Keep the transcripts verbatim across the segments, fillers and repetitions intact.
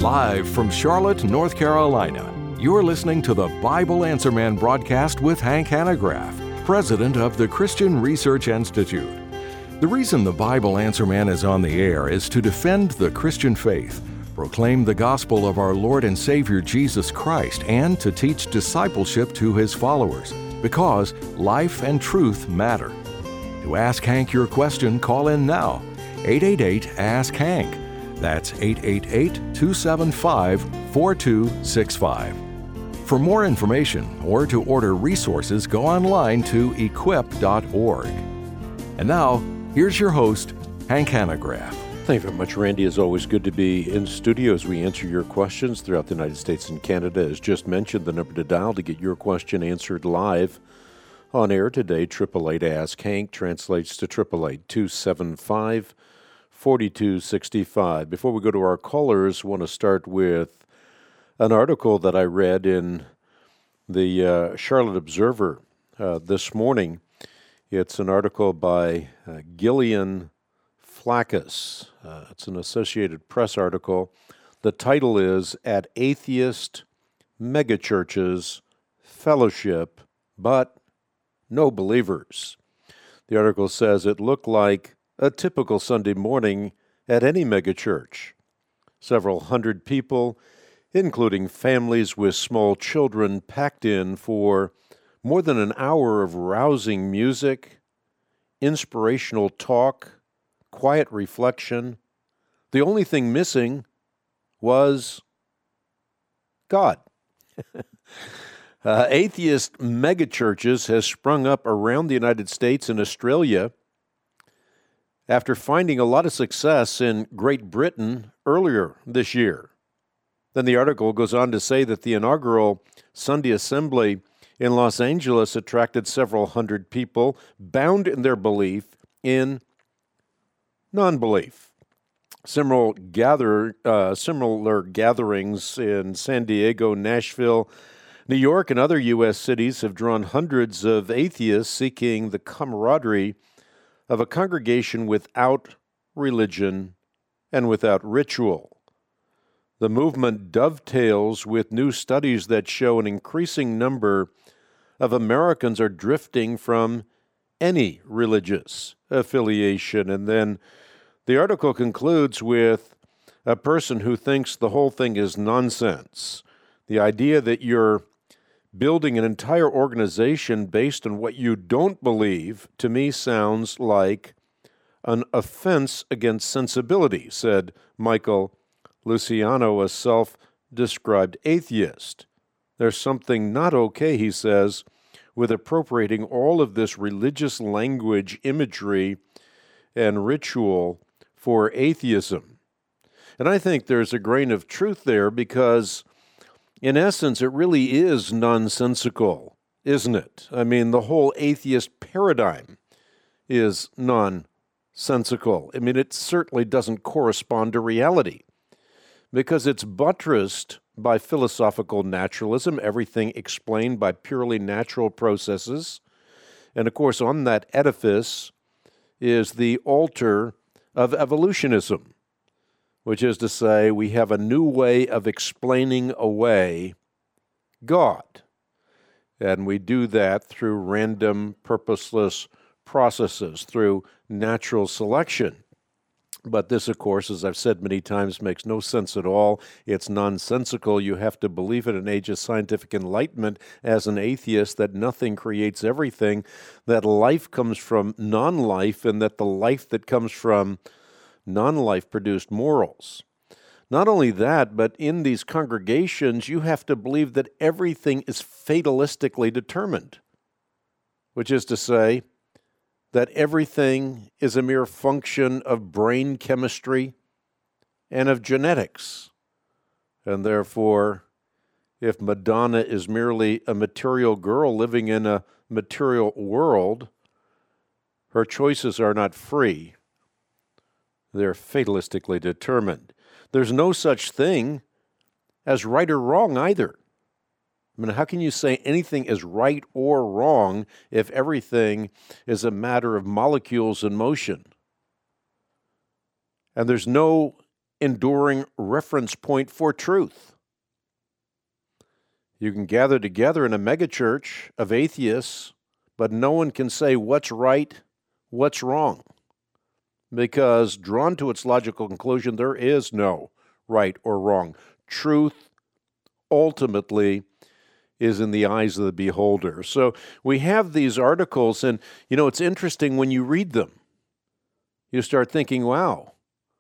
Live from Charlotte, North Carolina, you're listening to the Bible Answer Man broadcast with Hank Hanegraaff, president of the Christian Research Institute. The reason the Bible Answer Man is on the air is to defend the Christian faith, proclaim the gospel of our Lord and Savior Jesus Christ, and to teach discipleship to His followers, because life and truth matter. To ask Hank your question, call in now. eight eight eight, ask Hank. That's eight eight eight, two seven five, four two six five. For more information or to order resources, go online to equip dot org. And now, here's your host, Hank Hanegraaff. Thank you very much, Randy. It's always good to be in studio as we answer your questions throughout the United States and Canada. As just mentioned, the number to dial to get your question answered live on air today, eight eight eight, ask Hank, translates to eight eight eight, two seven five, four two six five. Before we go to our callers, I want to start with an article that I read in the uh, Charlotte Observer uh, this morning. It's an article by uh, Gillian Flaccus. Uh, it's an Associated Press article. The title is At Atheist Megachurches Fellowship, but No Believers. The article says it looked like a typical Sunday morning at any megachurch. Several hundred people, including families with small children, packed in for more than an hour of rousing music, inspirational talk, quiet reflection. The only thing missing was God. uh, atheist megachurches has sprung up around the United States and Australia after finding a lot of success in Great Britain earlier this year. Then the article goes on to say that the inaugural Sunday assembly in Los Angeles attracted several hundred people bound in their belief in non-belief. Similar, gather, uh, similar gatherings in San Diego, Nashville, New York, and other U S cities have drawn hundreds of atheists seeking the camaraderie of a congregation without religion and without ritual. The movement dovetails with new studies that show an increasing number of Americans are drifting from any religious affiliation. And then the article concludes with a person who thinks the whole thing is nonsense. The idea that you're building an entire organization based on what you don't believe, to me, sounds like an offense against sensibility, said Michael Luciano, a self-described atheist. There's something not okay, he says, with appropriating all of this religious language, imagery, and ritual for atheism. And I think there's a grain of truth there because, in essence, it really is nonsensical, isn't it? I mean, the whole atheist paradigm is nonsensical. I mean, it certainly doesn't correspond to reality because it's buttressed by philosophical naturalism, everything explained by purely natural processes. And of course, on that edifice is the altar of evolutionism, which is to say we have a new way of explaining away God. And we do that through random, purposeless processes, through natural selection. But this, of course, as I've said many times, makes no sense at all. It's nonsensical. You have to believe in an age of scientific enlightenment as an atheist that nothing creates everything, that life comes from non-life, and that the life that comes from non-life produced morals. Not only that, but in these congregations, you have to believe that everything is fatalistically determined, which is to say, that everything is a mere function of brain chemistry and of genetics. And therefore, if Madonna is merely a material girl living in a material world, her choices are not free. They're fatalistically determined. There's no such thing as right or wrong either. I mean, how can you say anything is right or wrong if everything is a matter of molecules in motion? And there's no enduring reference point for truth. You can gather together in a megachurch of atheists, but no one can say what's right, what's wrong, because drawn to its logical conclusion, there is no right or wrong. Truth ultimately is in the eyes of the beholder. So we have these articles, and you know, it's interesting when you read them. You start thinking, wow,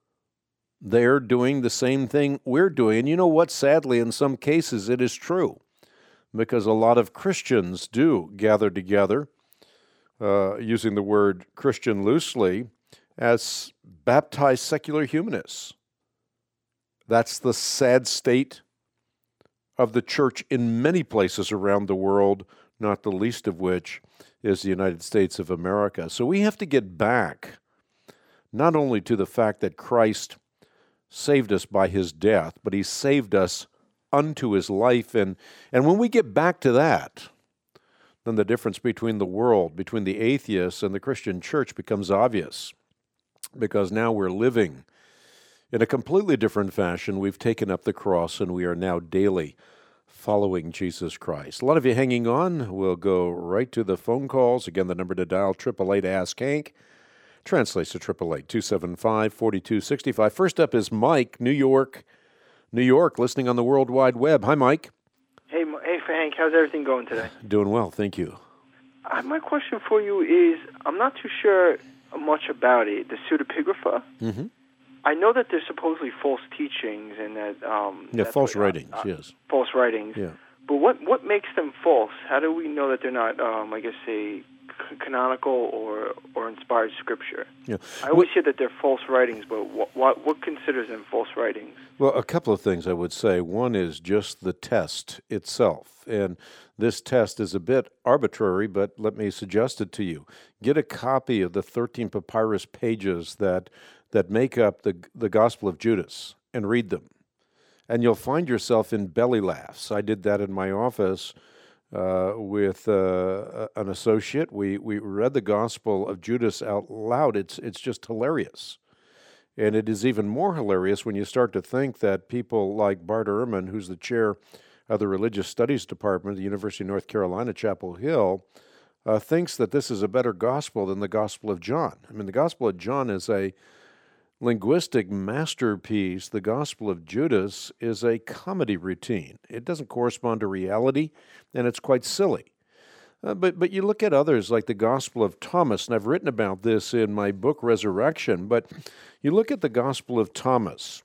they're doing the same thing we're doing. And you know what? Sadly, in some cases, it is true, because a lot of Christians do gather together, uh, using the word Christian loosely, as baptized secular humanists. That's the sad state of the church in many places around the world, not the least of which is the United States of America. So we have to get back not only to the fact that Christ saved us by his death, but he saved us unto his life. And, and when we get back to that, then the difference between the world, between the atheists and the Christian church becomes obvious, because now we're living in a completely different fashion. We've taken up the cross, and we are now daily following Jesus Christ. A lot of you hanging on. We'll go right to the phone calls. Again, the number to dial, eight eight eight, ask Hank. Translates to eight eight eight, two seven five, four two six five. First up is Mike, New York. New York, listening on the World Wide Web. Hi, Mike. Hey, hey, Hank. How's everything going today? Doing well, thank you. Uh, my question for you is, I'm not too sure much about it, the pseudepigrapha. Mm-hmm. I know that there's supposedly false teachings and that... Um, yeah, false what, writings, uh, yes. False writings. Yeah. But what, what makes them false? How do we know that they're not, um, I guess, say, c- canonical or or inspired scripture? Yeah. I always hear that they're false writings, but what, what, what considers them false writings? Well, a couple of things I would say. One is just the test itself. And this test is a bit arbitrary, but let me suggest it to you. Get a copy of the thirteen papyrus pages that that make up the the Gospel of Judas and read them. And you'll find yourself in belly laughs. I did that in my office uh, with uh, an associate. We we read the Gospel of Judas out loud. It's it's just hilarious. And it is even more hilarious when you start to think that people like Bart Ehrman, who's the chair of the Religious Studies Department at the University of North Carolina, Chapel Hill, uh, thinks that this is a better gospel than the Gospel of John. I mean, the Gospel of John is a linguistic masterpiece. The Gospel of Judas is a comedy routine. It doesn't correspond to reality, and it's quite silly. Uh, but but you look at others like the Gospel of Thomas, and I've written about this in my book, Resurrection, but you look at the Gospel of Thomas,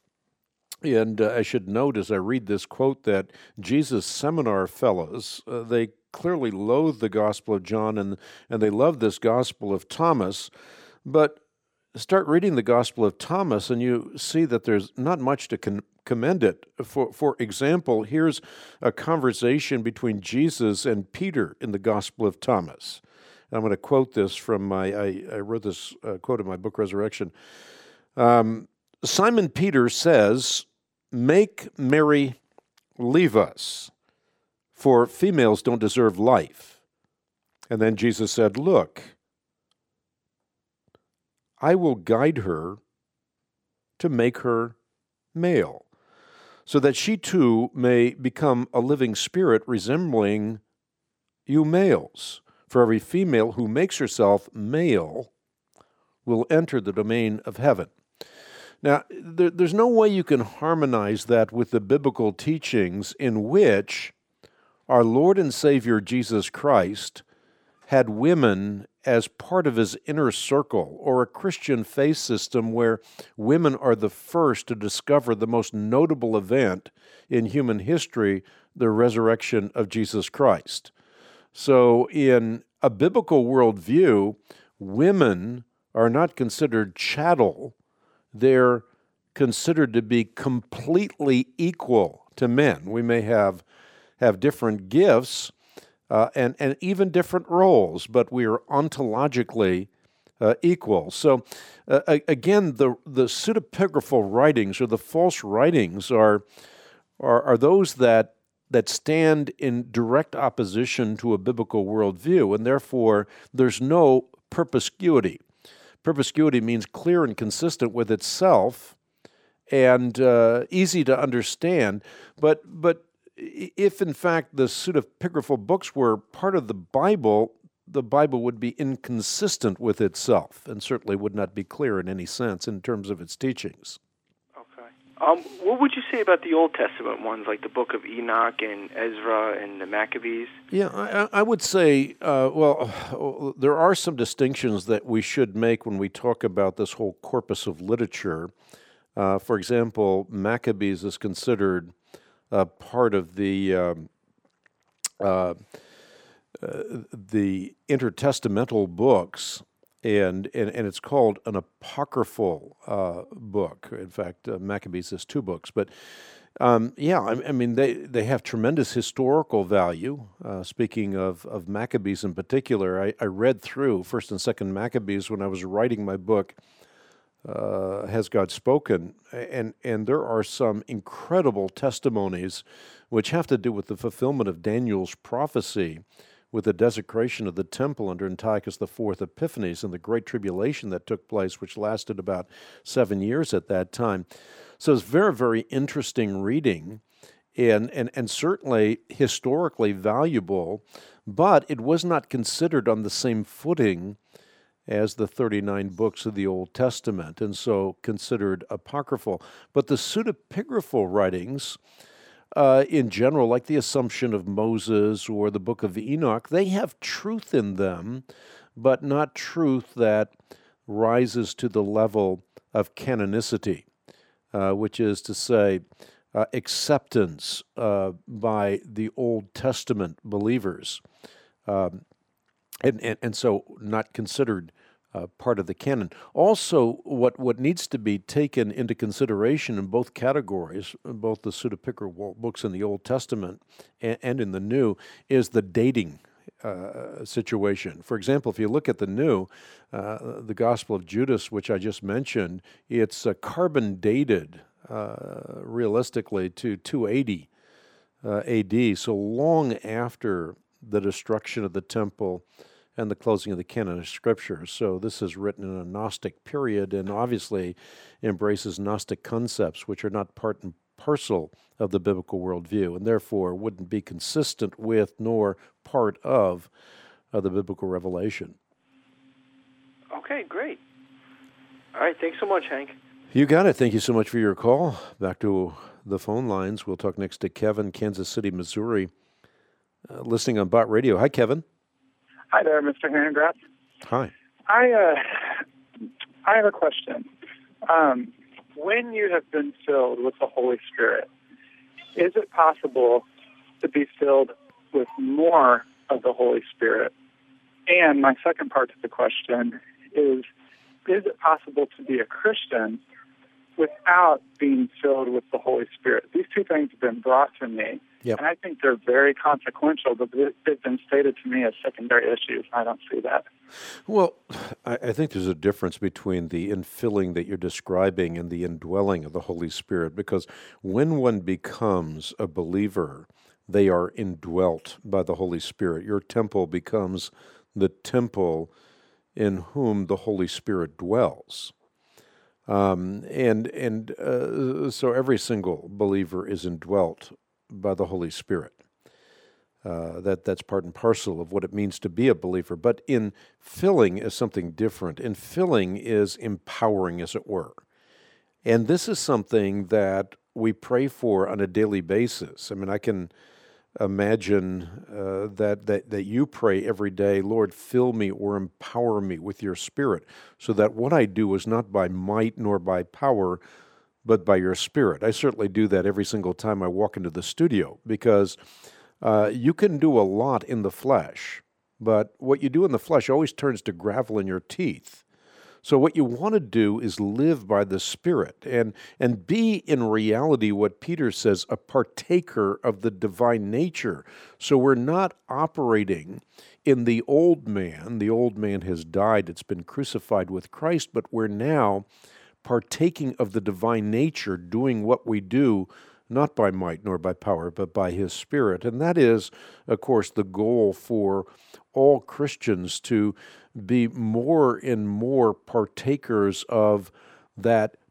and uh, I should note as I read this quote that Jesus Seminar fellows, uh, they clearly loathe the Gospel of John, and, and they love this Gospel of Thomas, but start reading the Gospel of Thomas, and you see that there's not much to con- commend it. For for example, here's a conversation between Jesus and Peter in the Gospel of Thomas. And I'm going to quote this from my, I, I wrote this uh, quote in my book, Resurrection. Um, Simon Peter says, "Make Mary leave us, for females don't deserve life." And then Jesus said, "Look, I will guide her to make her male, so that she too may become a living spirit resembling you males. For every female who makes herself male will enter the domain of heaven." Now, there, there's no way you can harmonize that with the biblical teachings in which our Lord and Savior Jesus Christ had women as part of his inner circle, or a Christian faith system where women are the first to discover the most notable event in human history, the resurrection of Jesus Christ. So in a biblical worldview, women are not considered chattel. They're considered to be completely equal to men. We may have, have different gifts, Uh, and, and even different roles, but we are ontologically uh, equal. So, uh, again, the the pseudepigraphal writings or the false writings are are, are those that that stand in direct opposition to a biblical worldview, and therefore there's no perspicuity. Perspicuity means clear and consistent with itself, and uh, easy to understand. But but if in fact the pseudepigraphal books were part of the Bible, the Bible would be inconsistent with itself and certainly would not be clear in any sense in terms of its teachings. Okay. Um, what would you say about the Old Testament ones, like the Book of Enoch and Ezra and the Maccabees? Yeah, I, I would say, uh, well, there are some distinctions that we should make when we talk about this whole corpus of literature. Uh, for example, Maccabees is considered uh, part of the um, uh, uh, the intertestamental books, and, and and it's called an apocryphal uh, book. In fact, uh, Maccabees has two books, but um, yeah, I, I mean they, they have tremendous historical value. Uh, speaking of, of Maccabees in particular, I, I read through First and Second Maccabees when I was writing my book, Uh, Has God Spoken? And and there are some incredible testimonies which have to do with the fulfillment of Daniel's prophecy with the desecration of the temple under Antiochus the Fourth Epiphanes and the Great Tribulation that took place, which lasted about seven years at that time. So it's very, very interesting reading and, and, and certainly historically valuable, but it was not considered on the same footing as the thirty-nine books of the Old Testament, and so considered apocryphal. But the pseudepigraphal writings, uh, in general, like the Assumption of Moses or the Book of Enoch, they have truth in them, but not truth that rises to the level of canonicity, uh, which is to say, uh, acceptance uh, by the Old Testament believers. Um, And, and and so not considered uh, part of the canon. Also, what, what needs to be taken into consideration in both categories, both the pseudepigraphal books in the Old Testament and, and in the New, is the dating uh, situation. For example, if you look at the New, uh, the Gospel of Judas, which I just mentioned, it's uh, carbon dated uh, realistically to two eighty uh, A D, so long after the destruction of the temple and the closing of the canon of Scripture. So this is written in a Gnostic period and obviously embraces Gnostic concepts, which are not part and parcel of the biblical worldview, and therefore wouldn't be consistent with nor part of uh, the biblical revelation. Okay, great. All right, thanks so much, Hank. You got it. Thank you so much for your call. Back to the phone lines. We'll talk next to Kevin, Kansas City, Missouri. Uh, listening on Bott Radio. Hi, Kevin. Hi there, Mister Hanegraaff. Hi. I uh, I have a question. Um, when you have been filled with the Holy Spirit, is it possible to be filled with more of the Holy Spirit? And my second part to the question is, is it possible to be a Christian without being filled with the Holy Spirit? These two things have been brought to me. Yep. And I think they're very consequential, but they've been stated to me as secondary issues. I don't see that. Well, I, I think there's a difference between the infilling that you're describing and the indwelling of the Holy Spirit, because when one becomes a believer, they are indwelt by the Holy Spirit. Your temple becomes the temple in whom the Holy Spirit dwells. Um, and and uh, so every single believer is indwelt by the Holy Spirit. Uh, that that's part and parcel of what it means to be a believer. But in filling is something different. In filling is empowering, as it were. And this is something that we pray for on a daily basis. I mean, I can imagine uh, that, that that you pray every day, Lord, fill me or empower me with your Spirit, so that what I do is not by might nor by power, but by your Spirit. I certainly do that every single time I walk into the studio, because uh, you can do a lot in the flesh, but what you do in the flesh always turns to gravel in your teeth. So what you want to do is live by the Spirit and, and be in reality what Peter says, a partaker of the divine nature. So we're not operating in the old man. The old man has died. It's been crucified with Christ, but we're now partaking of the divine nature, doing what we do, not by might nor by power, but by His Spirit. And that is, of course, the goal for all Christians, to be more and more partakers of that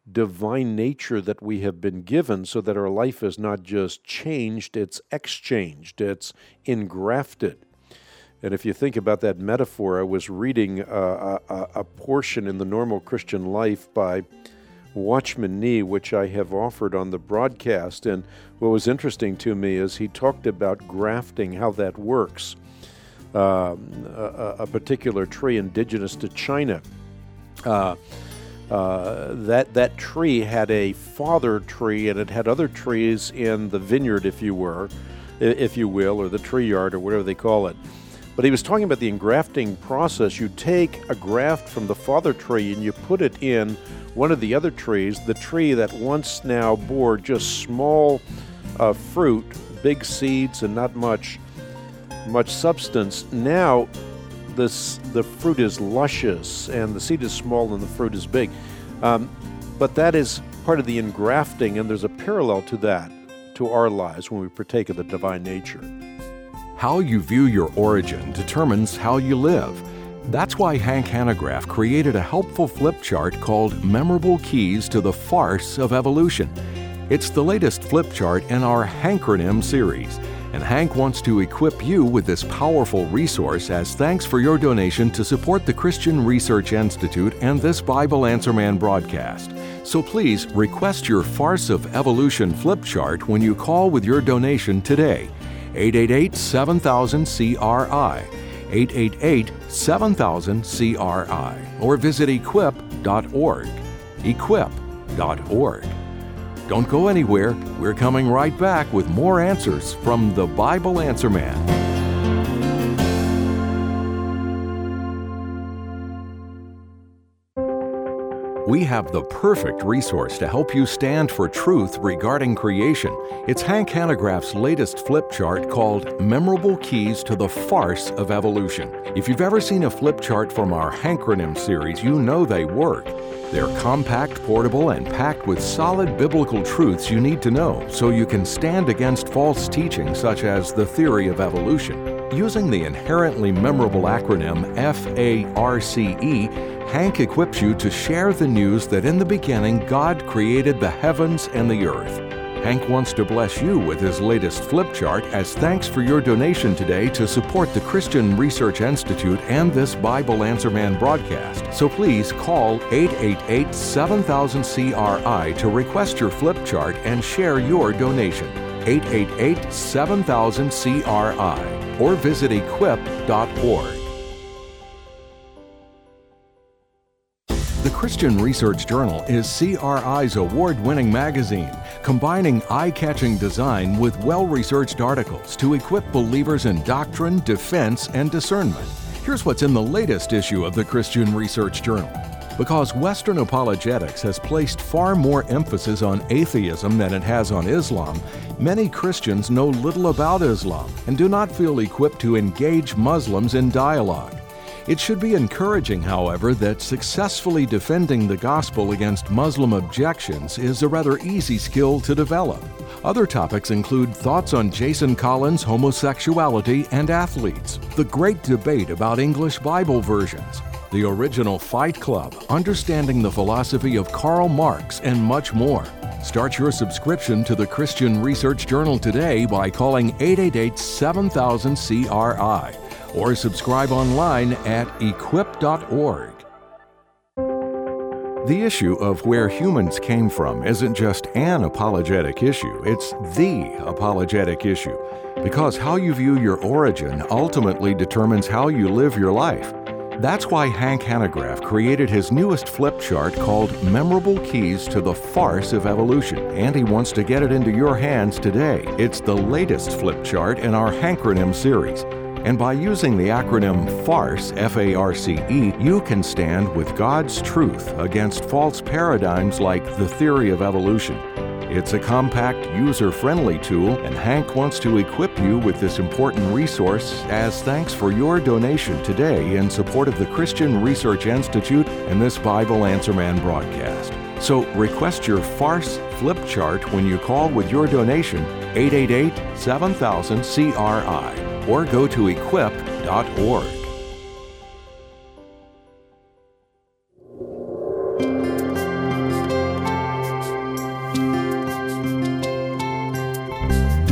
divine nature that we have been given, so that our life is not just changed, it's exchanged, it's engrafted. And if you think about that metaphor, I was reading a, a, a portion in the Normal Christian Life by Watchman Nee, which I have offered on the broadcast. And what was interesting to me is he talked about grafting, how that works. Um, a, a particular tree indigenous to China, uh, uh, that that tree had a father tree, and it had other trees in the vineyard, if you were, if you will, or the tree yard, or whatever they call it. But he was talking about the engrafting process. You take a graft from the father tree and you put it in one of the other trees, the tree that once now bore just small uh, fruit, big seeds, and not much much substance. Now this the fruit is luscious, and the seed is small and the fruit is big. Um, but that is part of the engrafting, and there's a parallel to that, to our lives when we partake of the divine nature. How you view your origin determines how you live. That's why Hank Hanegraaff created a helpful flip chart called Memorable Keys to the Farce of Evolution. It's the latest flip chart in our Hankronym series, and Hank wants to equip you with this powerful resource as thanks for your donation to support the Christian Research Institute and this Bible Answer Man broadcast. So please request your Farce of Evolution flip chart when you call with your donation today. eight eight eight, seven thousand, C R I, eight eight eight, seven thousand, C R I, or visit equip dot org, equip dot org. Don't go anywhere. We're coming right back with more answers from the Bible Answer Man. We have the perfect resource to help you stand for truth regarding creation. It's Hank Hanegraaff's latest flip chart called Memorable Keys to the Farce of Evolution. If you've ever seen a flip chart from our Hankronym series, you know they work. They're compact, portable, and packed with solid biblical truths you need to know so you can stand against false teaching such as the theory of evolution. Using the inherently memorable acronym F A R C E, Hank equips you to share the news that in the beginning God created the heavens and the earth. Hank wants to bless you with his latest flip chart as thanks for your donation today to support the Christian Research Institute and this Bible Answer Man broadcast. So please call eight eight eight, seven thousand, C R I to request your flip chart and share your donation. eight eight eight, seven thousand, C R I or visit equip dot org. The Christian Research Journal is C R I's award-winning magazine, combining eye-catching design with well-researched articles to equip believers in doctrine, defense, and discernment. Here's what's in the latest issue of the Christian Research Journal. Because Western apologetics has placed far more emphasis on atheism than it has on Islam, many Christians know little about Islam and do not feel equipped to engage Muslims in dialogue. It should be encouraging, however, that successfully defending the gospel against Muslim objections is a rather easy skill to develop. Other topics include thoughts on Jason Collins' homosexuality and athletes, the great debate about English Bible versions, the original Fight Club, understanding the philosophy of Karl Marx, and much more. Start your subscription to the Christian Research Journal today by calling eight eight eight, seven thousand, C R I. or subscribe online at equip dot org. The issue of where humans came from isn't just an apologetic issue, it's the apologetic issue, because how you view your origin ultimately determines how you live your life. That's why Hank Hanegraaff created his newest flip chart called Memorable Keys to the Farce of Evolution, and he wants to get it into your hands today. It's the latest flip chart in our Hankronym series. And by using the acronym FARCE, F A R C E, you can stand with God's truth against false paradigms like the theory of evolution. It's a compact, user-friendly tool, and Hank wants to equip you with this important resource as thanks for your donation today in support of the Christian Research Institute and this Bible Answer Man broadcast. So request your FARCE flip chart when you call with your donation, eight eight eight, seven thousand, C R I. or go to equip dot org.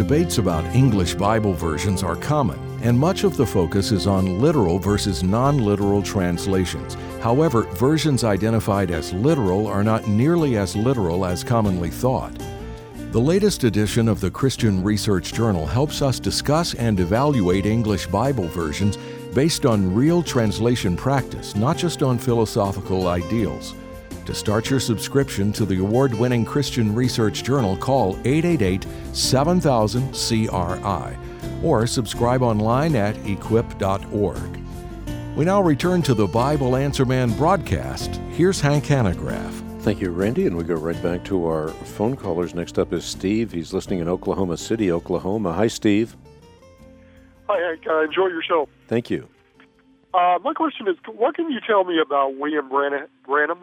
Debates about English Bible versions are common, and much of the focus is on literal versus non-literal translations. However, versions identified as literal are not nearly as literal as commonly thought. The latest edition of the Christian Research Journal helps us discuss and evaluate English Bible versions based on real translation practice, not just on philosophical ideals. To start your subscription to the award-winning Christian Research Journal, call eight eight eight, seven thousand, C R I or subscribe online at equip dot org. We now return to the Bible Answer Man broadcast. Here's Hank Hanegraaff. Thank you, Randy, and we go right back to our phone callers. Next up is Steve. He's listening in Oklahoma City, Oklahoma. Hi, Steve. Hi, Hank. Uh, enjoy your show. Thank you. Uh, my question is, what can you tell me about William Branham? Branham?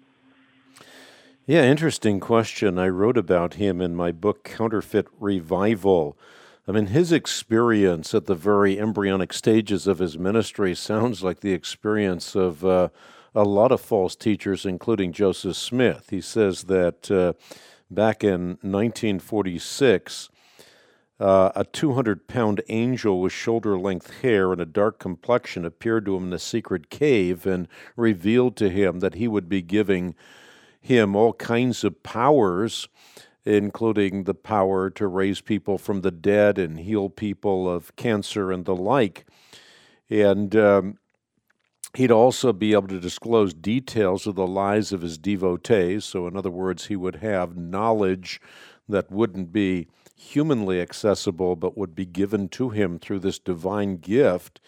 Yeah, interesting question. I wrote about him in my book, Counterfeit Revival. I mean, his experience at the very embryonic stages of his ministry sounds like the experience of uh, a lot of false teachers, including Joseph Smith. He says that uh, back in nineteen forty-six, uh, a two hundred pound angel with shoulder-length hair and a dark complexion appeared to him in a secret cave and revealed to him that he would be giving him all kinds of powers, including the power to raise people from the dead and heal people of cancer and the like. And um, he'd also be able to disclose details of the lives of his devotees. So in other words, he would have knowledge that wouldn't be humanly accessible, but would be given to him through this divine gift.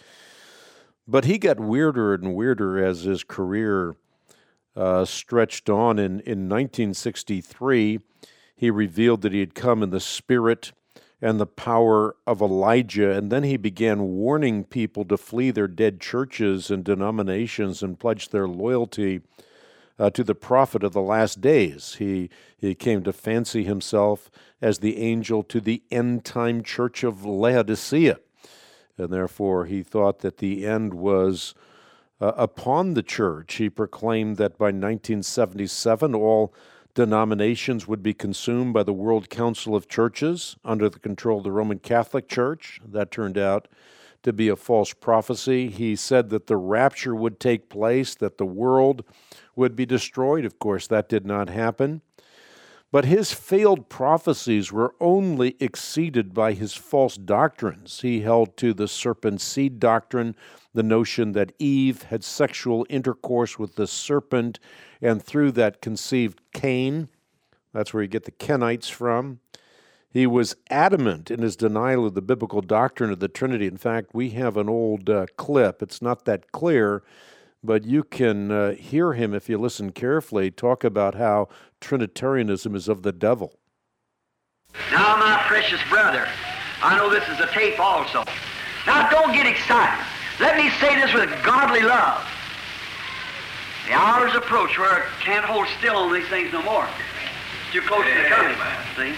But he got weirder and weirder as his career Uh, stretched on. In, in nineteen sixty-three, he revealed that he had come in the spirit and the power of Elijah, and then he began warning people to flee their dead churches and denominations and pledge their loyalty uh, to the prophet of the last days. He, he came to fancy himself as the angel to the end-time church of Laodicea, and therefore he thought that the end was Uh, upon the church. He proclaimed that by nineteen seventy-seven, all denominations would be consumed by the World Council of Churches under the control of the Roman Catholic Church. That turned out to be a false prophecy. He said that the rapture would take place, that the world would be destroyed. Of course, that did not happen. But his failed prophecies were only exceeded by his false doctrines. He held to the serpent seed doctrine, the notion that Eve had sexual intercourse with the serpent and through that conceived Cain. That's where you get the Kenites from. He was adamant in his denial of the biblical doctrine of the Trinity. In fact, we have an old uh, clip. It's not that clear, but you can uh, hear him, if you listen carefully, talk about how Trinitarianism is of the devil. Now, my precious brother, I know this is a tape also. Now, don't get excited. Let me say this with godly love. The hours approach where I can't hold still on these things no more. It's too close to the coming, see?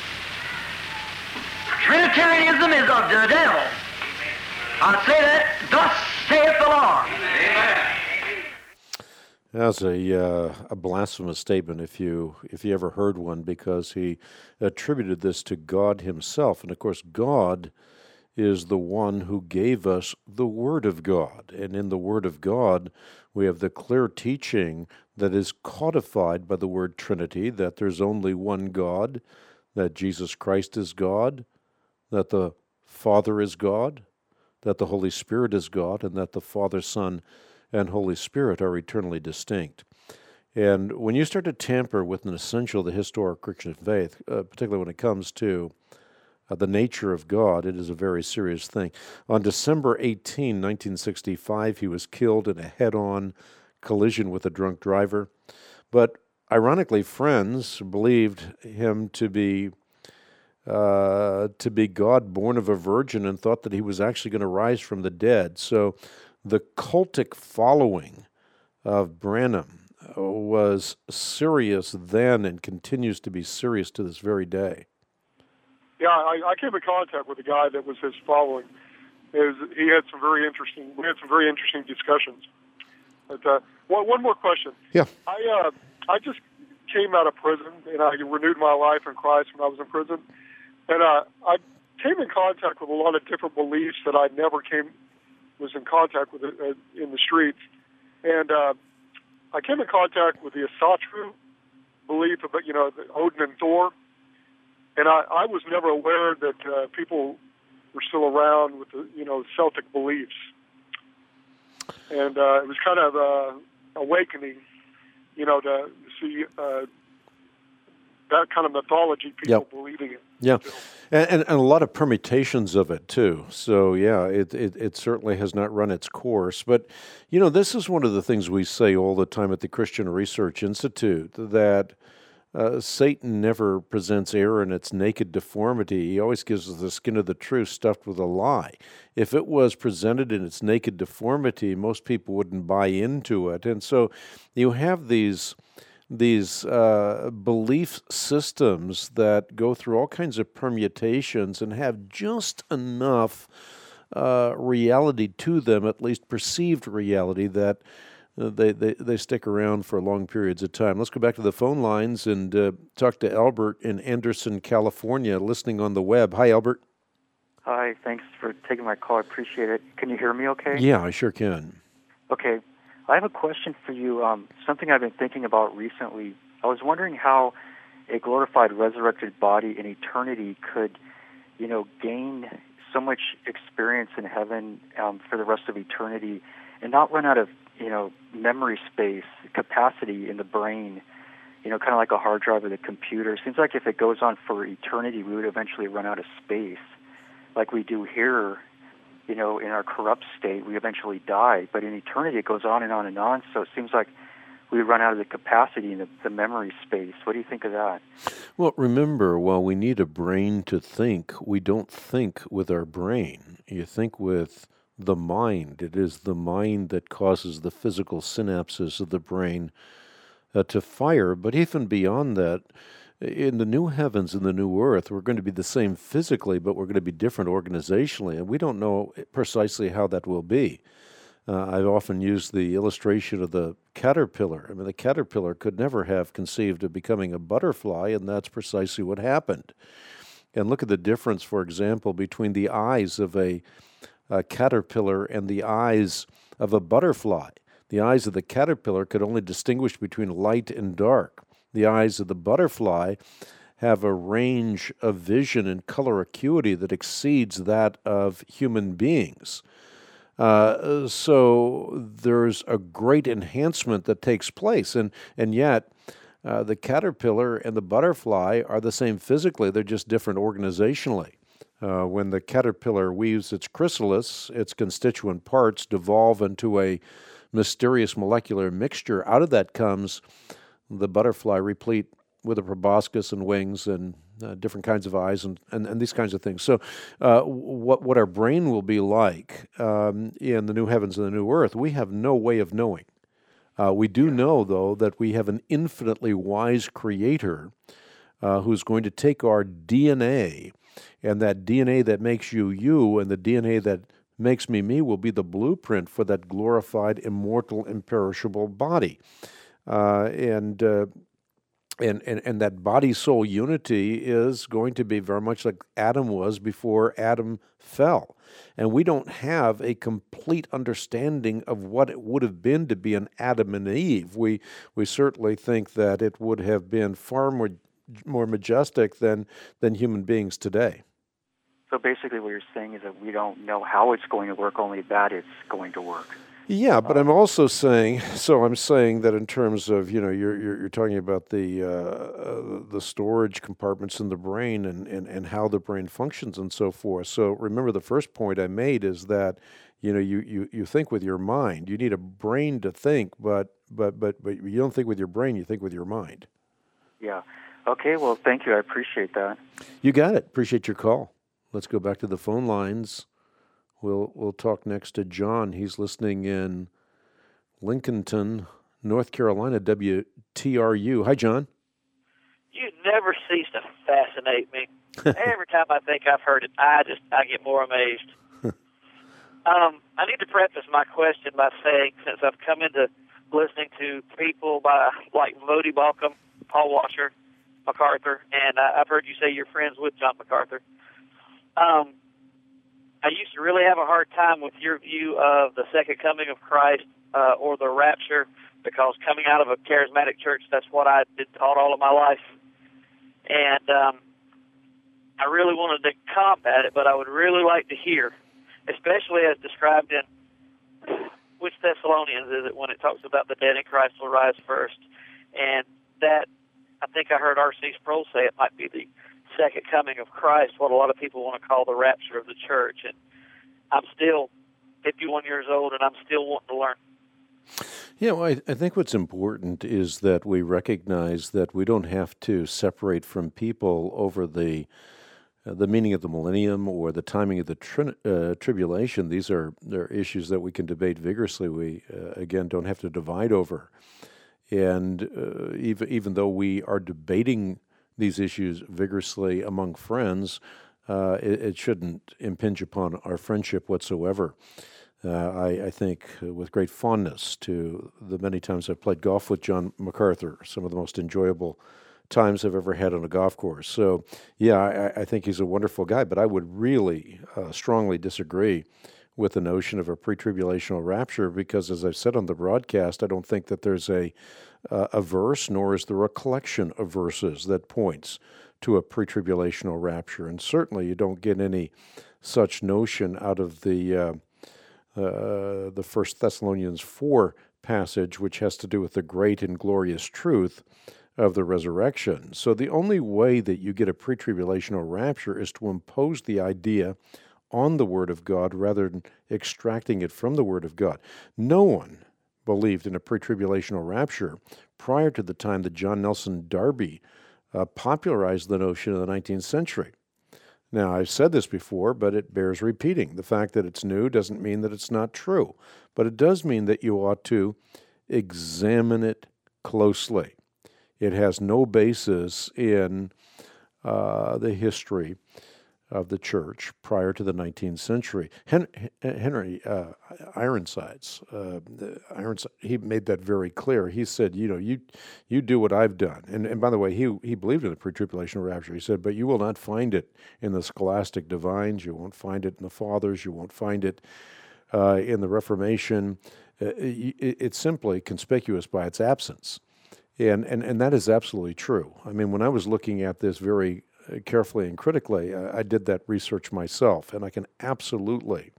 Trinitarianism is of the devil. I say that, thus saith the Lord. Amen. That's a uh, a blasphemous statement if you if you ever heard one, because he attributed this to God himself. And of course, God is the one who gave us the Word of God. And in the Word of God, we have the clear teaching that is codified by the word Trinity, that there's only one God, that Jesus Christ is God, that the Father is God, that the Holy Spirit is God, and that the Father, Son, and Holy Spirit are eternally distinct. And when you start to tamper with an essential of the historic Christian faith, uh, particularly when it comes to uh, the nature of God, it is a very serious thing. On December eighteenth, nineteen sixty-five, he was killed in a head-on collision with a drunk driver. But ironically, friends believed him to be uh, to be God born of a virgin and thought that he was actually going to rise from the dead. So the cultic following of Branham was serious then and continues to be serious to this very day. Yeah, I, I came in contact with a guy that was his following. It was, he had some very interesting. We had some very interesting discussions. But uh, one, one more question. Yeah. I uh, I just came out of prison and I renewed my life in Christ when I was in prison. And uh, I came in contact with a lot of different beliefs that I never came was in contact with uh, in the streets. And uh, I came in contact with the Asatru belief about, you know, Odin and Thor. And I, I was never aware that uh, people were still around with the, you know, Celtic beliefs. And uh, it was kind of uh, awakening, you know, to see uh, that kind of mythology, people yep. believing it. Yeah, and, and, and a lot of permutations of it, too. So, yeah, it, it, it certainly has not run its course. But, you know, this is one of the things we say all the time at the Christian Research Institute, that uh, Satan never presents error in its naked deformity. He always gives us the skin of the truth stuffed with a lie. If it was presented in its naked deformity, most people wouldn't buy into it. And so you have these... these uh, belief systems that go through all kinds of permutations and have just enough uh, reality to them, at least perceived reality, that uh, they, they, they stick around for long periods of time. Let's go back to the phone lines and uh, talk to Albert in Anderson, California, listening on the web. Hi, Albert. Hi, thanks for taking my call. I appreciate it. Can you hear me okay? Yeah, I sure can. Okay. I have a question for you, um, something I've been thinking about recently. I was wondering how a glorified, resurrected body in eternity could, you know, gain so much experience in heaven um, for the rest of eternity and not run out of, you know, memory space, capacity in the brain, you know, kind of like a hard drive of the computer. It seems like if it goes on for eternity, we would eventually run out of space like we do here. You know, in our corrupt state, we eventually die. But in eternity, it goes on and on and on. So it seems like we run out of the capacity in the, the memory space. What do you think of that? Well, remember, while we need a brain to think, we don't think with our brain. You think with the mind. It is the mind that causes the physical synapses of the brain uh, to fire. But even beyond that, in the new heavens and the new earth, we're going to be the same physically, but we're going to be different organizationally, and we don't know precisely how that will be. Uh, I've often used the illustration of the caterpillar. I mean, the caterpillar could never have conceived of becoming a butterfly, and that's precisely what happened. And look at the difference, for example, between the eyes of a, a caterpillar and the eyes of a butterfly. The eyes of the caterpillar could only distinguish between light and dark. The eyes of the butterfly have a range of vision and color acuity that exceeds that of human beings. Uh, so there's a great enhancement that takes place, and, and yet uh, the caterpillar and the butterfly are the same physically, they're just different organizationally. Uh, when the caterpillar weaves its chrysalis, its constituent parts devolve into a mysterious molecular mixture. Out of that comes the butterfly, replete with a proboscis and wings and uh, different kinds of eyes and, and, and these kinds of things. So uh, what what our brain will be like um, in the new heavens and the new earth, we have no way of knowing. Uh, we do know, though, that we have an infinitely wise creator uh, who's going to take our D N A, and that D N A that makes you you and the D N A that makes me me will be the blueprint for that glorified, immortal, imperishable body. Uh, and, uh, and and and that body-soul unity is going to be very much like Adam was before Adam fell. And we don't have a complete understanding of what it would have been to be an Adam and Eve. We we certainly think that it would have been far more more majestic than than human beings today. So basically what you're saying is that we don't know how it's going to work, only that it's going to work. Yeah, but I'm also saying, so I'm saying that in terms of, you know, you're you're, you're talking about the uh, uh, the storage compartments in the brain and, and, and how the brain functions and so forth. So remember, the first point I made is that, you know, you, you, you think with your mind. You need a brain to think, but but but but you don't think with your brain. You think with your mind. Yeah. Okay. Well, thank you. I appreciate that. You got it. Appreciate your call. Let's go back to the phone lines. We'll we'll talk next to John. He's listening in Lincolnton, North Carolina, W T R U. Hi, John. You never cease to fascinate me. Every time I think I've heard it, I just I get more amazed. um, I need to preface my question by saying, since I've come into listening to people by like Modi Balcom, Paul Washer, MacArthur, and uh, I've heard you say you're friends with John MacArthur. Um, I used to really have a hard time with your view of the second coming of Christ uh, or the rapture, because coming out of a charismatic church, that's what I've been taught all of my life. And um, I really wanted to combat it, but I would really like to hear, especially as described in which Thessalonians is it when it talks about the dead in Christ will rise first. And that, I think I heard R C Sproul say it might be the second coming of Christ, what a lot of people want to call the rapture of the church. And I'm still fifty-one years old, and I'm still wanting to learn. Yeah, well, I, I think what's important is that we recognize that we don't have to separate from people over the uh, the meaning of the millennium or the timing of the tri- uh, tribulation. These are, are issues that we can debate vigorously. We, uh, again, don't have to divide over. And uh, even even though we are debating these issues vigorously among friends, uh, it, it shouldn't impinge upon our friendship whatsoever. Uh, I, I think uh, with great fondness to the many times I've played golf with John MacArthur, some of the most enjoyable times I've ever had on a golf course. So, yeah, I, I think he's a wonderful guy, but I would really uh, strongly disagree with the notion of a pre-tribulational rapture, because as I've said on the broadcast, I don't think that there's a uh, a verse, nor is there a collection of verses that points to a pre-tribulational rapture. And certainly you don't get any such notion out of the uh, uh, the First Thessalonians four passage, which has to do with the great and glorious truth of the resurrection. So the only way that you get a pre-tribulational rapture is to impose the idea on the Word of God rather than extracting it from the Word of God. No one believed in a pre-tribulational rapture prior to the time that John Nelson Darby uh, popularized the notion in the nineteenth century. Now, I've said this before, but it bears repeating. The fact that it's new doesn't mean that it's not true, but it does mean that you ought to examine it closely. It has no basis in uh, the history of the church prior to the nineteenth century. Hen- Henry uh, Ironsides, uh, Ironside, he made that very clear. He said, you know, you you do what I've done. And, and by the way, he he believed in the pre-tribulational rapture. He said, but you will not find it in the scholastic divines. You won't find it in the fathers. You won't find it uh, in the Reformation. Uh, it, it's simply conspicuous by its absence. And, and, and that is absolutely true. I mean, when I was looking at this very carefully and critically, uh, I did that research myself, and I can absolutely,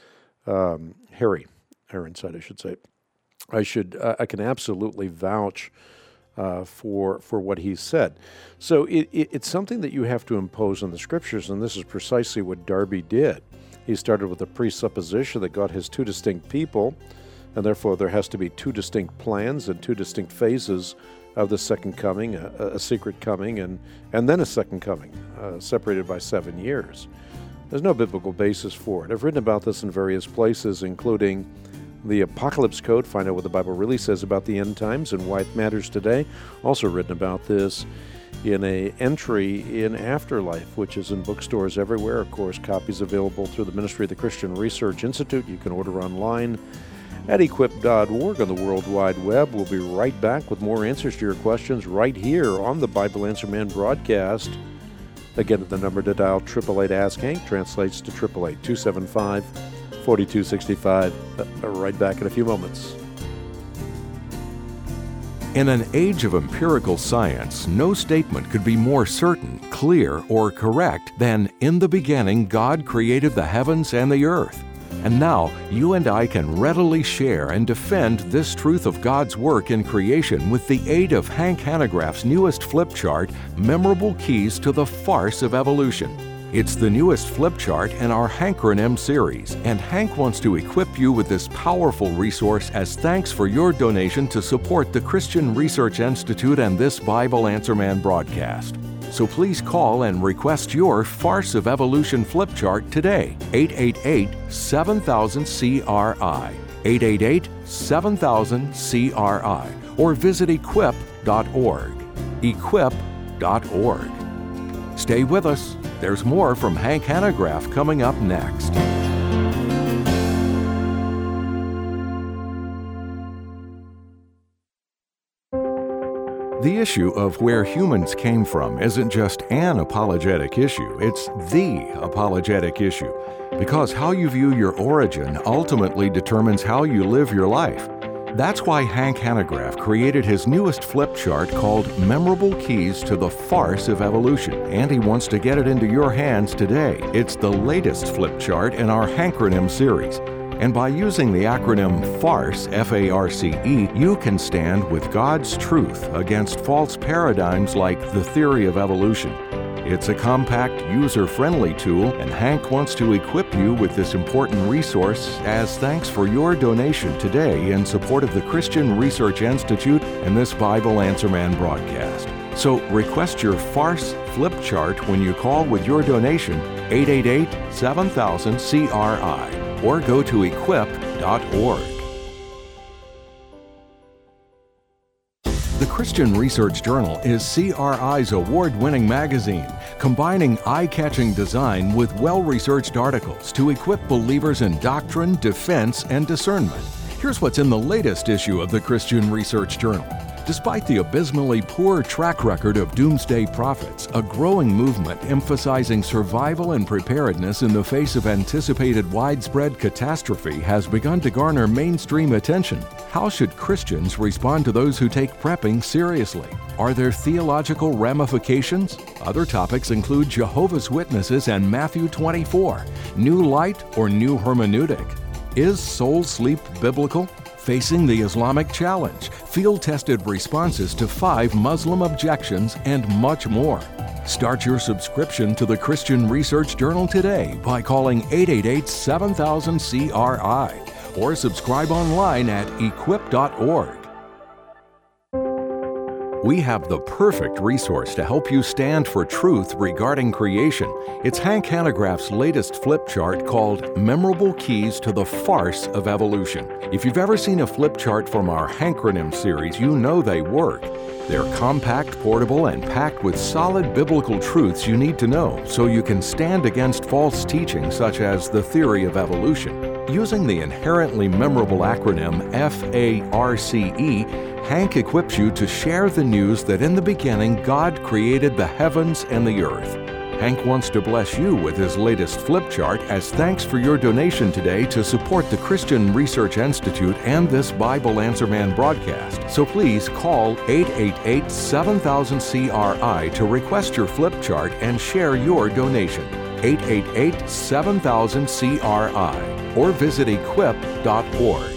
um, Harry Ironside, I should say, I should, uh, I can absolutely vouch uh, for for what he said. So it, it, it's something that you have to impose on the Scriptures, and this is precisely what Darby did. He started with the presupposition that God has two distinct people, and therefore there has to be two distinct plans and two distinct phases of the second coming, a, a secret coming, and, and then a second coming, uh, separated by seven years. There's no biblical basis for it. I've written about this in various places, including the Apocalypse Code, find out what the Bible really says about the end times and why it matters today. Also written about this in a entry in Afterlife, which is in bookstores everywhere. Of course, copies available through the Ministry of the Christian Research Institute. You can order online at equip dot org on the World Wide Web. We'll be right back with more answers to your questions right here on the Bible Answer Man broadcast. Again, the number to dial, eight eight eight ask hank, translates to eight eight eight, two seven five, four two six five. Uh, right back in a few moments. In an age of empirical science, no statement could be more certain, clear, or correct than, in the beginning, God created the heavens and the earth. And now, you and I can readily share and defend this truth of God's work in creation with the aid of Hank Hanegraaff's newest flip chart, Memorable Keys to the Farce of Evolution. It's the newest flip chart in our Hankronym series, and Hank wants to equip you with this powerful resource as thanks for your donation to support the Christian Research Institute and this Bible Answer Man broadcast. So please call and request your Farce of Evolution flip chart today. eight eight eight, seven thousand, C R I. eight eight eight, seven thousand, C R I. Or visit equip dot org. equip dot org. Stay with us. There's more from Hank Hanegraaff coming up next. The issue of where humans came from isn't just an apologetic issue, it's the apologetic issue, because how you view your origin ultimately determines how you live your life. That's why Hank Hanegraaff created his newest flip chart called Memorable Keys to the Farce of Evolution, and he wants to get it into your hands today. It's the latest flip chart in our Hankronym series. And by using the acronym FARCE, F A R C E, you can stand with God's truth against false paradigms like the theory of evolution. It's a compact, user-friendly tool, and Hank wants to equip you with this important resource as thanks for your donation today in support of the Christian Research Institute and this Bible Answer Man broadcast. So request your FARCE flip chart when you call with your donation, eight eight eight, seven thousand, C R I. Or go to equip dot org. The Christian Research Journal is C R I's award-winning magazine, combining eye-catching design with well-researched articles to equip believers in doctrine, defense, and discernment. Here's what's in the latest issue of the Christian Research Journal. Despite the abysmally poor track record of doomsday prophets, a growing movement emphasizing survival and preparedness in the face of anticipated widespread catastrophe has begun to garner mainstream attention. How should Christians respond to those who take prepping seriously? Are there theological ramifications? Other topics include Jehovah's Witnesses and Matthew twenty-four, New Light or New Hermeneutic. Is soul sleep biblical? Facing the Islamic challenge, field-tested responses to five Muslim objections, and much more. Start your subscription to the Christian Research Journal today by calling eight eight eight, seven thousand, C R I or subscribe online at equip dot org. We have the perfect resource to help you stand for truth regarding creation. It's Hank Hanegraaff's latest flip chart called Memorable Keys to the Farce of Evolution. If you've ever seen a flip chart from our Hankronym series, you know they work. They're compact, portable, and packed with solid biblical truths you need to know so you can stand against false teaching such as the theory of evolution. Using the inherently memorable acronym F A R C E, Hank equips you to share the news that in the beginning God created the heavens and the earth. Hank wants to bless you with his latest flip chart as thanks for your donation today to support the Christian Research Institute and this Bible Answer Man broadcast. So please call eight eight eight, seven thousand, C R I to request your flip chart and share your donation. eight eight eight, seven thousand, C R I or visit equip dot org.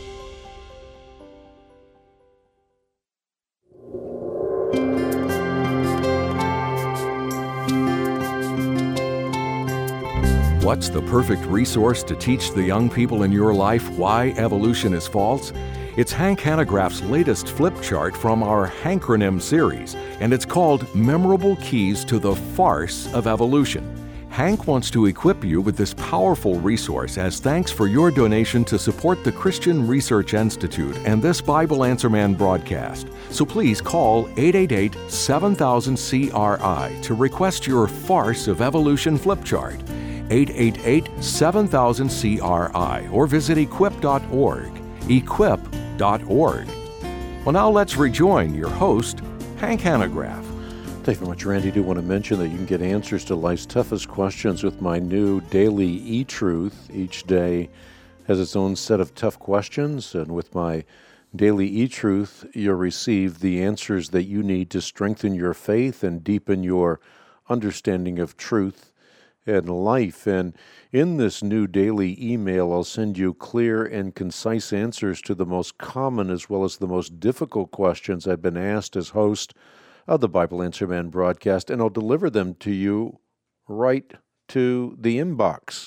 What's the perfect resource to teach the young people in your life why evolution is false? It's Hank Hanegraaff's latest flip chart from our Hankronym series, and it's called Memorable Keys to the Farce of Evolution. Hank wants to equip you with this powerful resource as thanks for your donation to support the Christian Research Institute and this Bible Answer Man broadcast. So please call eight eight eight, seven thousand, C R I to request your Farce of Evolution flip chart. eight eight eight, seven thousand, C R I or visit equip dot org. equip dot org. Well, now let's rejoin your host, Hank Hanegraaff. Thank you very much, Randy. I do want to mention that you can get answers to life's toughest questions with my new daily e-truth. Each day has its own set of tough questions, and with my daily e-truth, you'll receive the answers that you need to strengthen your faith and deepen your understanding of truth and life. And in this new daily email, I'll send you clear and concise answers to the most common as well as the most difficult questions I've been asked as host of the Bible Answer Man broadcast, and I'll deliver them to you right to the inbox.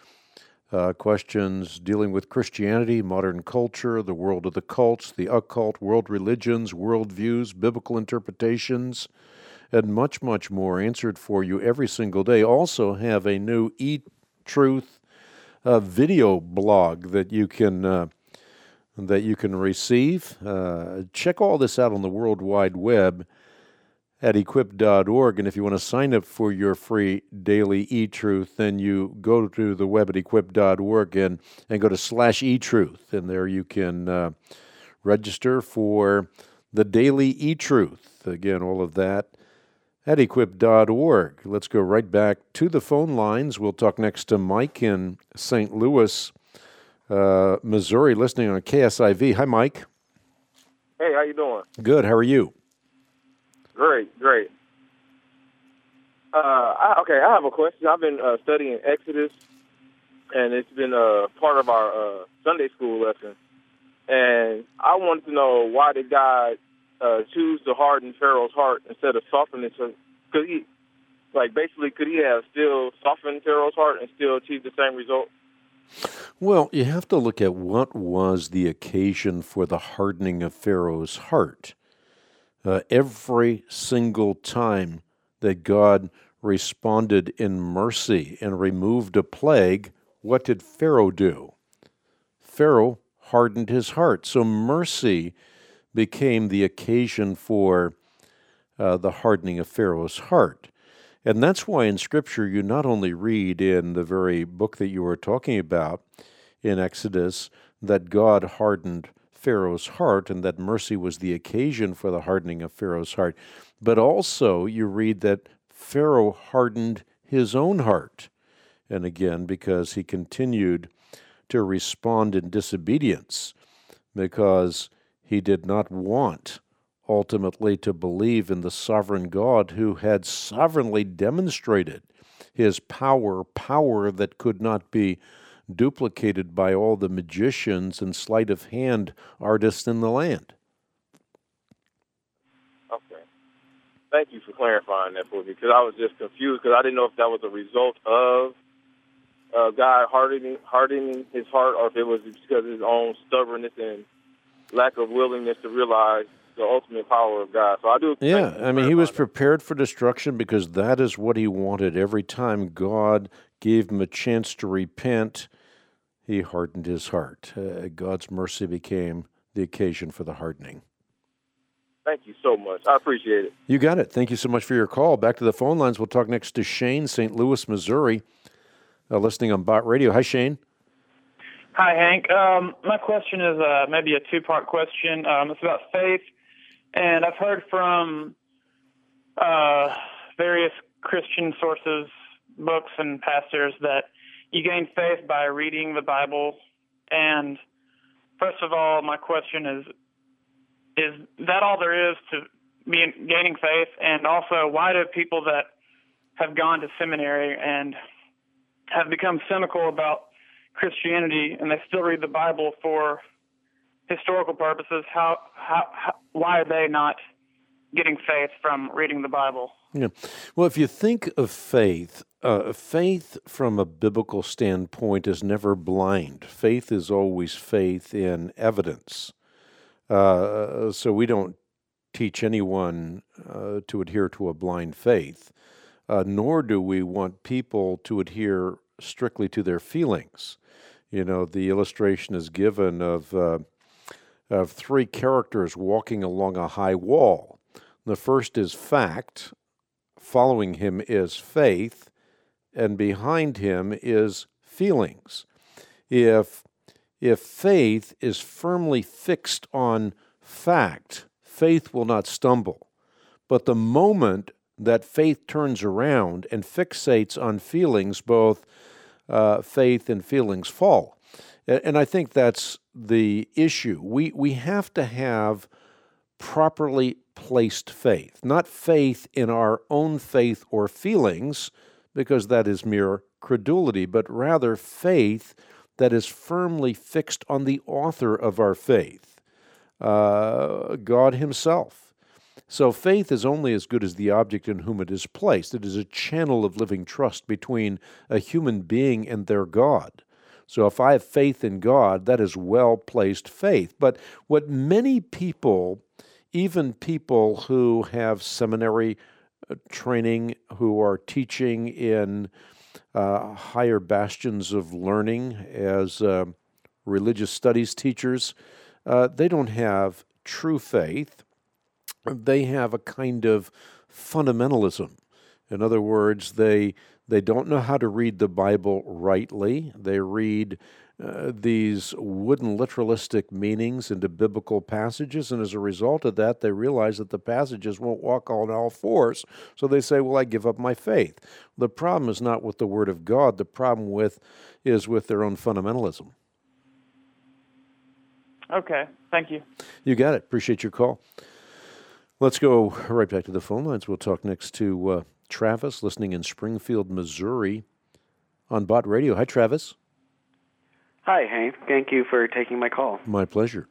Uh, questions dealing with Christianity, modern culture, the world of the cults, the occult, world religions, worldviews, biblical interpretations, and much, much more answered for you every single day. Also have a new e-truth uh, video blog that you can uh, that you can receive. Uh, check all this out on the World Wide Web at equip dot org, and if you want to sign up for your free daily e-truth, then you go to the web at equip dot org and, and go to slash e-truth, and there you can uh, register for the Daily E-Truth. Again, all of that at equip dot org. Let's go right back to the phone lines. We'll talk next to Mike in Saint Louis, uh, Missouri, listening on K S I V. Hi, Mike. Hey, how you doing? Good. How are you? Great, great. Uh, I, okay, I have a question. I've been uh, studying Exodus, and it's been a uh, part of our uh, Sunday school lesson. And I wanted to know, why did God uh, choose to harden Pharaoh's heart instead of softening it? Could he, like, basically, could he have still softened Pharaoh's heart and still achieved the same result? Well, you have to look at what was the occasion for the hardening of Pharaoh's heart. Uh, every single time that God responded in mercy and removed a plague, what did Pharaoh do? Pharaoh hardened his heart. So mercy became the occasion for uh, the hardening of Pharaoh's heart. And that's why in Scripture you not only read in the very book that you were talking about in Exodus that God hardened Pharaoh's heart and that mercy was the occasion for the hardening of Pharaoh's heart, but also you read that Pharaoh hardened his own heart. And again, because he continued to respond in disobedience, because he did not want ultimately to believe in the sovereign God who had sovereignly demonstrated his power, power that could not be duplicated by all the magicians and sleight of hand artists in the land. Okay. Thank you for clarifying that for me, because I was just confused, because I didn't know if that was a result of uh, God hardening, hardening his heart, or if it was because of his own stubbornness and lack of willingness to realize the ultimate power of God. So I do. Yeah, I mean, he was prepared for destruction because that is what he wanted. Every time God gave him a chance to repent, he hardened his heart. Uh, God's mercy became the occasion for the hardening. Thank you so much. I appreciate it. You got it. Thank you so much for your call. Back to the phone lines. We'll talk next to Shane, Saint Louis, Missouri, uh, listening on Bott Radio. Hi, Shane. Hi, Hank. Um, my question is uh, maybe a two-part question. Um, it's about faith, and I've heard from uh, various Christian sources, books, and pastors that you gain faith by reading the Bible. And first of all, my question is, is that all there is to being, gaining faith? And also, why do people that have gone to seminary and have become cynical about Christianity and they still read the Bible for historical purposes, how, how, how why are they not getting faith from reading the Bible? Yeah. Well, if you think of faith, uh, faith from a biblical standpoint is never blind. Faith is always faith in evidence. Uh, so we don't teach anyone uh, to adhere to a blind faith, uh, nor do we want people to adhere strictly to their feelings. You know, the illustration is given of uh, of three characters walking along a high wall. The first is fact, following him is faith, and behind him is feelings. If if faith is firmly fixed on fact, faith will not stumble. But the moment that faith turns around and fixates on feelings, both uh, faith and feelings fall. And I think that's the issue. We we have to have properly placed faith, not faith in our own faith or feelings, because that is mere credulity, but rather faith that is firmly fixed on the author of our faith, uh, God himself. So faith is only as good as the object in whom it is placed. It is a channel of living trust between a human being and their God. So if I have faith in God, that is well-placed faith. But what many people, even people who have seminary training, who are teaching in uh, higher bastions of learning as uh, religious studies teachers, uh, they don't have true faith. They have a kind of fundamentalism. In other words, they they don't know how to read the Bible rightly. They read uh, these wooden literalistic meanings into biblical passages, and as a result of that, they realize that the passages won't walk on all fours, so they say, well, I give up my faith. The problem is not with the Word of God. The problem with is with their own fundamentalism. Okay, thank you. You got it. Appreciate your call. Let's go right back to the phone lines. We'll talk next to uh, Travis, listening in Springfield, Missouri, on Bott Radio. Hi, Travis. Hi, Hank. Thank you for taking my call. My pleasure.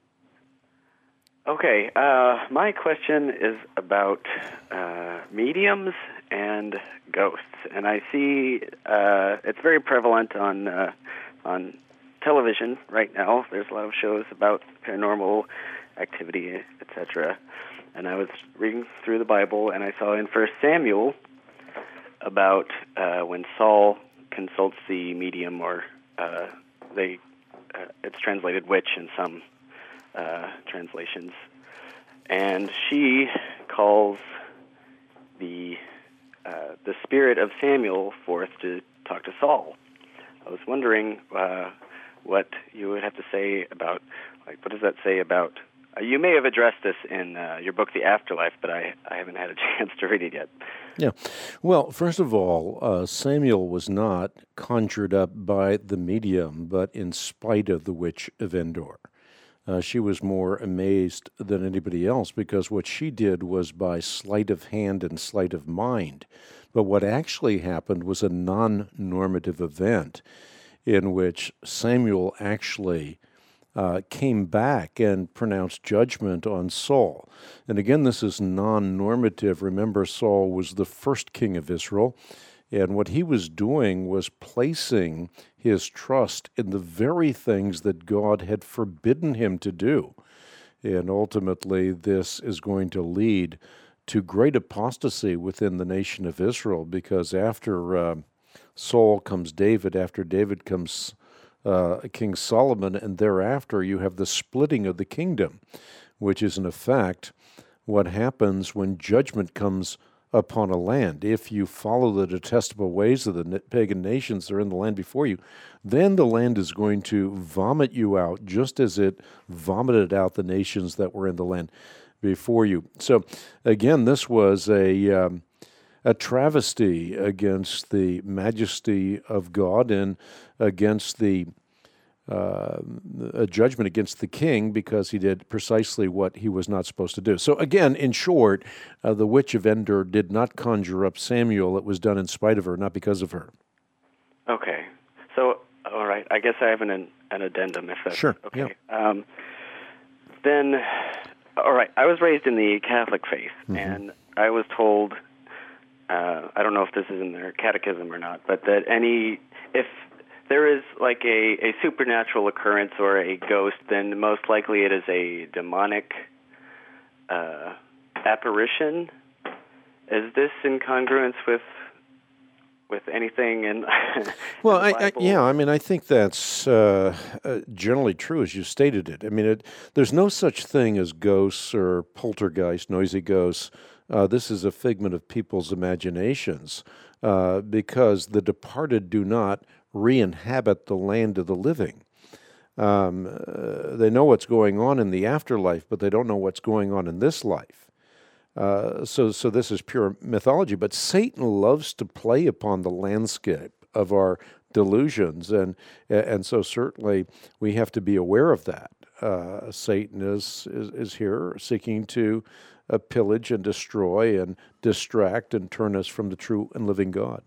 Okay, uh, my question is about uh, mediums and ghosts, and I see uh, it's very prevalent on uh, on television right now. There's a lot of shows about paranormal activity, et cetera. And I was reading through the Bible, and I saw in First Samuel about uh, when Saul consults the medium, or uh, they uh, it's translated witch in some uh, translations, and she calls the uh, the spirit of Samuel forth to talk to Saul. I was wondering uh, what you would have to say about, like, what does that say about? Uh, you may have addressed this in uh, your book, The Afterlife, but I, I haven't had a chance to read it yet. Yeah. Well, first of all, uh, Samuel was not conjured up by the medium, but in spite of the witch of Endor. Uh, she was more amazed than anybody else because what she did was by sleight of hand and sleight of mind. But what actually happened was a non-normative event in which Samuel actually Uh, came back and pronounced judgment on Saul. And again, this is non-normative. Remember, Saul was the first king of Israel, and what he was doing was placing his trust in the very things that God had forbidden him to do. And ultimately, this is going to lead to great apostasy within the nation of Israel, because after uh, Saul comes David, after David comes Uh, King Solomon, and thereafter you have the splitting of the kingdom, which is in effect what happens when judgment comes upon a land. If you follow the detestable ways of the pagan nations that are in the land before you, then the land is going to vomit you out, just as it vomited out the nations that were in the land before you. So again, this was a um, a travesty against the majesty of God and against the uh, a judgment against the king, because he did precisely what he was not supposed to do. So again, in short, uh, the witch of Endor did not conjure up Samuel. It was done in spite of her, not because of her. Okay. So, all right, I guess I have an an addendum, if that's sure. okay. Yeah. Um, then, all right, I was raised in the Catholic faith, mm-hmm. and I was told, Uh, I don't know if this is in their catechism or not, but that any, if there is like a, a supernatural occurrence or a ghost, then most likely it is a demonic uh, apparition. Is this in congruence with with anything in, well, in the I, I, yeah, I mean, I think that's uh, uh, generally true as you stated it. I mean, it, there's no such thing as ghosts or poltergeist, noisy ghosts. Uh, this is a figment of people's imaginations uh, because the departed do not re-inhabit the land of the living. Um, uh, they know what's going on in the afterlife, but they don't know what's going on in this life. Uh, so, so this is pure mythology. But Satan loves to play upon the landscape of our delusions, and and so certainly we have to be aware of that. Uh, Satan is, is is here seeking to Uh, pillage and destroy and distract and turn us from the true and living God.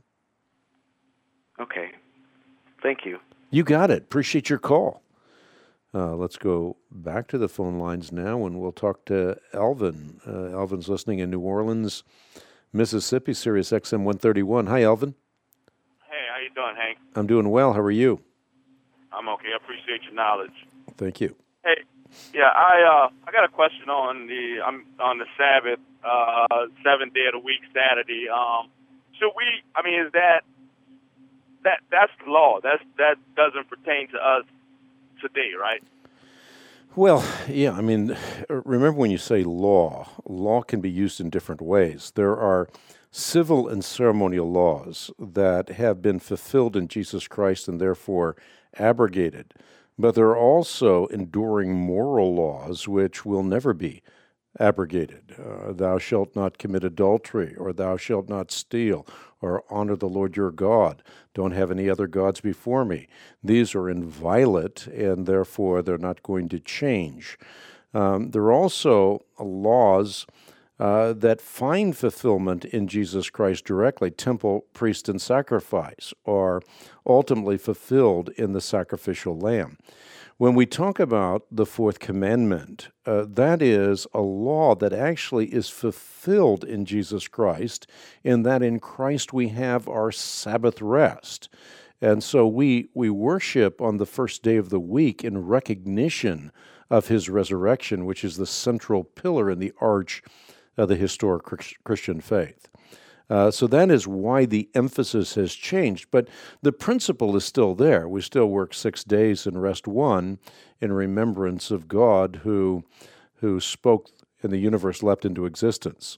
Okay. Thank you. You got it. Appreciate your call. Uh, let's go back to the phone lines now, and we'll talk to Alvin. Uh, Alvin's listening in New Orleans, Mississippi, Sirius X M one thirty-one. Hi, Alvin. Hey, how you doing, Hank? I'm doing well. How are you? I'm okay. I appreciate your knowledge. Thank you. Hey, yeah, I uh, I got a question on the I'm on the Sabbath, uh, seventh day of the week, Saturday. Um, should we? I mean, is that that that's the law? That's that doesn't pertain to us today, right? Well, yeah. I mean, remember when you say law, law can be used in different ways. There are civil and ceremonial laws that have been fulfilled in Jesus Christ and therefore abrogated. But there are also enduring moral laws which will never be abrogated. Uh, thou shalt not commit adultery, or thou shalt not steal, or honor the Lord your God. Don't have any other gods before me. These are inviolate, and therefore they're not going to change. Um, there are also laws uh, that find fulfillment in Jesus Christ directly. Temple, priest, and sacrifice are ultimately fulfilled in the sacrificial lamb. When we talk about the fourth commandment, uh, that is a law that actually is fulfilled in Jesus Christ, in that in Christ we have our Sabbath rest. And so we, we worship on the first day of the week in recognition of his resurrection, which is the central pillar in the arch of the historic Christian faith. Uh, so that is why the emphasis has changed, but the principle is still there. We still work six days and rest one in remembrance of God who who spoke and the universe leapt into existence.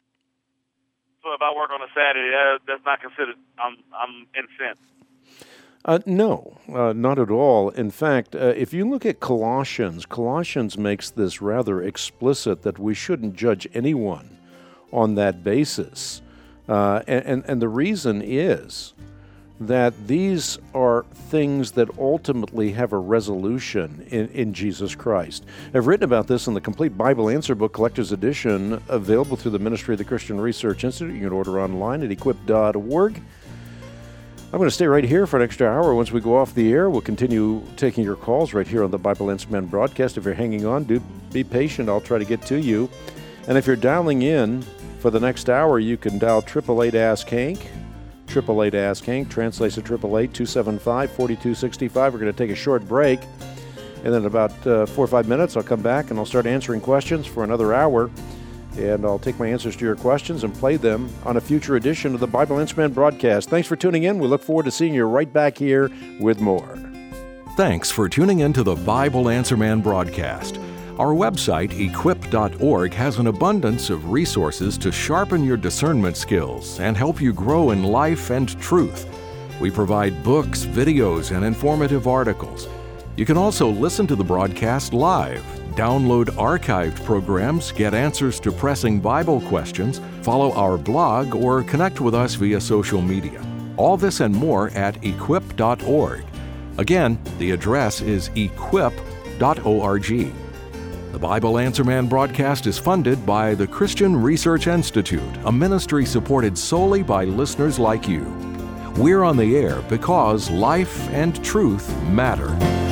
So if I work on a Saturday, that, that's not considered, I'm, I'm in sin? Uh, no, uh, not at all. In fact, uh, if you look at Colossians, Colossians makes this rather explicit that we shouldn't judge anyone on that basis. Uh, and, and the reason is that these are things that ultimately have a resolution in, in Jesus Christ. I've written about this in the Complete Bible Answer Book Collector's Edition, available through the Ministry of the Christian Research Institute. You can order online at equip dot org. I'm going to stay right here for an extra hour. Once we go off the air, we'll continue taking your calls right here on the Bible Answer Man broadcast. If you're hanging on, do be patient. I'll try to get to you. And if you're dialing in, for the next hour, you can dial eight eight eight, ask Hank. eight eight eight, ask Hank. Translates to eight eight eight, two seven five, four two six five. We're going to take a short break. And then in about uh, four or five minutes, I'll come back and I'll start answering questions for another hour. And I'll take my answers to your questions and play them on a future edition of the Bible Answer Man broadcast. Thanks for tuning in. We look forward to seeing you right back here with more. Thanks for tuning in to the Bible Answer Man broadcast. Our website, equip dot org, has an abundance of resources to sharpen your discernment skills and help you grow in life and truth. We provide books, videos, and informative articles. You can also listen to the broadcast live, download archived programs, get answers to pressing Bible questions, follow our blog, or connect with us via social media. All this and more at equip dot org. Again, the address is equip dot org. The Bible Answer Man broadcast is funded by the Christian Research Institute, a ministry supported solely by listeners like you. We're on the air because life and truth matter.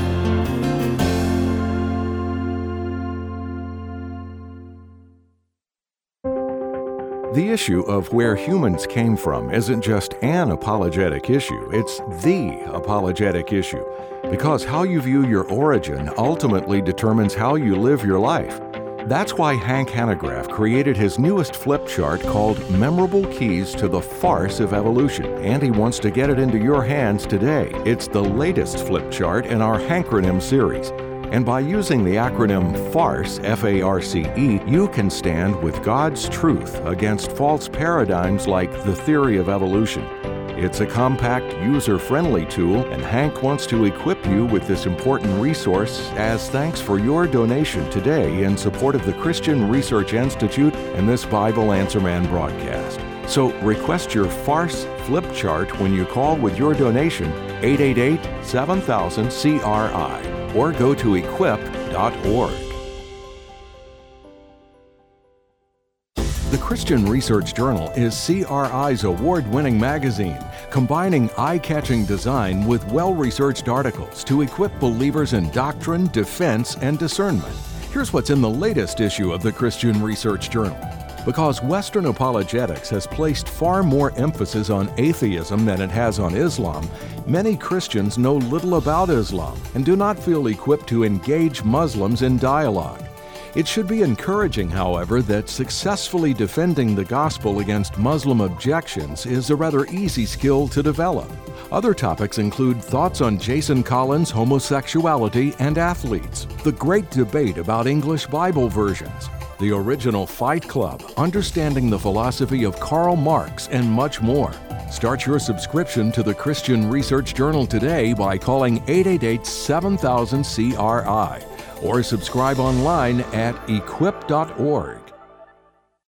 The issue of where humans came from isn't just an apologetic issue, it's the apologetic issue. Because how you view your origin ultimately determines how you live your life. That's why Hank Hanegraaff created his newest flip chart called Memorable Keys to the Farce of Evolution, and he wants to get it into your hands today. It's the latest flip chart in our Hankronym series. And by using the acronym FARCE, F A R C E, you can stand with God's truth against false paradigms like the theory of evolution. It's a compact, user-friendly tool, and Hank wants to equip you with this important resource as thanks for your donation today in support of the Christian Research Institute and this Bible Answer Man broadcast. So request your FARCE flip chart when you call with your donation, eight eight eight, seven thousand, C R I. Or go to equip dot org. The Christian Research Journal is C R I's award-winning magazine, combining eye-catching design with well-researched articles to equip believers in doctrine, defense, and discernment. Here's what's in the latest issue of the Christian Research Journal. Because Western apologetics has placed far more emphasis on atheism than it has on Islam, many Christians know little about Islam and do not feel equipped to engage Muslims in dialogue. It should be encouraging, however, that successfully defending the gospel against Muslim objections is a rather easy skill to develop. Other topics include thoughts on Jason Collins' homosexuality and athletes, the great debate about English Bible versions, the original Fight Club, understanding the philosophy of Karl Marx, and much more. Start your subscription to the Christian Research Journal today by calling eight eight eight, seven thousand, C R I or subscribe online at equip dot org.